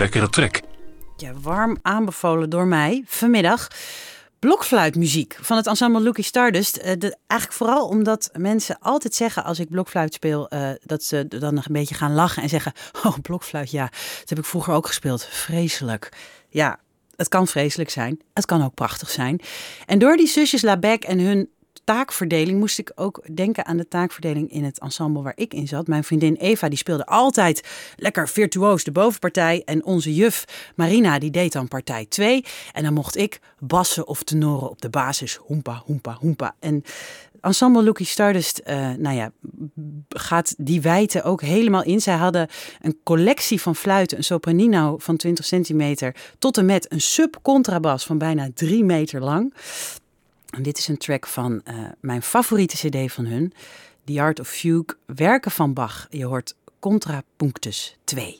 lekkere track. Ja, warm aanbevolen door mij vanmiddag. Blokfluitmuziek van het ensemble Lucky Stardust. Eigenlijk vooral omdat mensen altijd zeggen als ik blokfluit speel... dat ze dan nog een beetje gaan lachen en zeggen... oh, blokfluit, ja, dat heb ik vroeger ook gespeeld. Vreselijk. Ja, het kan vreselijk zijn. Het kan ook prachtig zijn. En door die zusjes Labec en hun taakverdeling moest ik ook denken aan de taakverdeling in het ensemble waar ik in zat. Mijn vriendin Eva die speelde altijd lekker virtuoos de bovenpartij en onze juf Marina die deed dan partij 2 en dan mocht ik bassen of tenoren op de basis, hoempa, hoempa, hoempa. En ensemble Lucky Stardust, gaat die wijte ook helemaal in. Zij hadden een collectie van fluiten, een sopranino van 20 centimeter tot en met een sub-contrabas van bijna 3 meter lang. En dit is een track van mijn favoriete cd van hun. The Art of Fugue, werken van Bach. Je hoort Contrapunctus 2.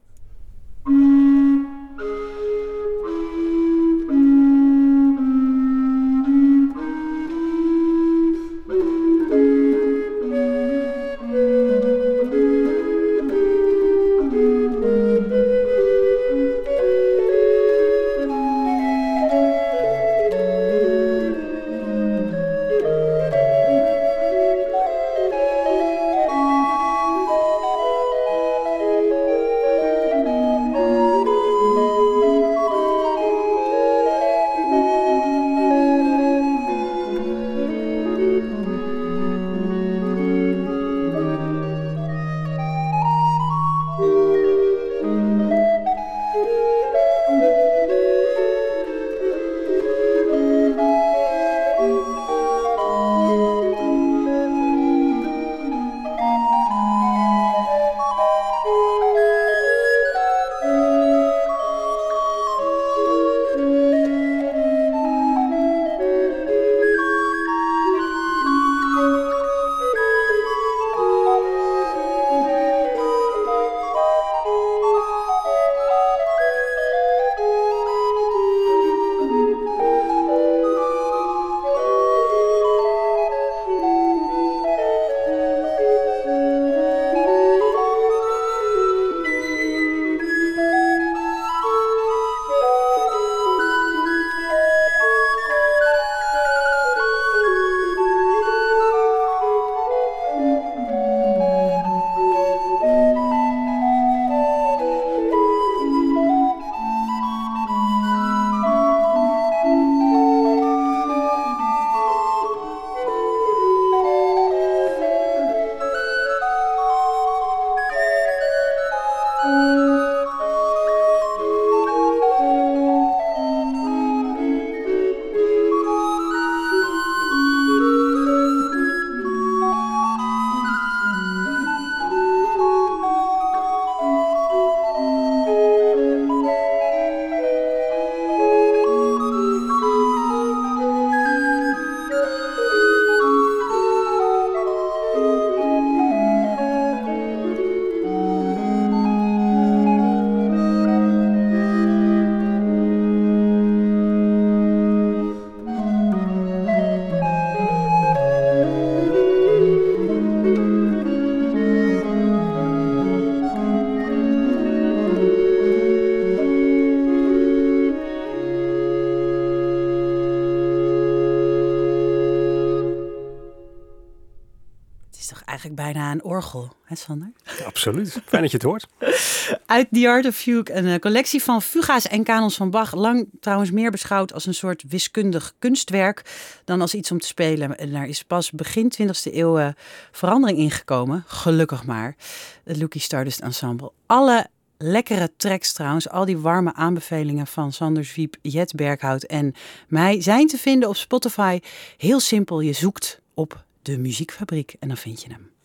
Eigenlijk bijna een orgel, hè Sander? Absoluut. Fijn dat je het hoort. Uit The Art of Fugue, een collectie van fuga's en kanons van Bach. Lang trouwens meer beschouwd als een soort wiskundig kunstwerk dan als iets om te spelen. En daar is pas begin 20e eeuw verandering ingekomen. Gelukkig maar. Het Lucky Stardust Ensemble. Alle lekkere tracks trouwens, al die warme aanbevelingen van Sander Zwiep, Jet Berghout en mij zijn te vinden op Spotify. Heel simpel, je zoekt op De Muziekfabriek en dan vind je hem.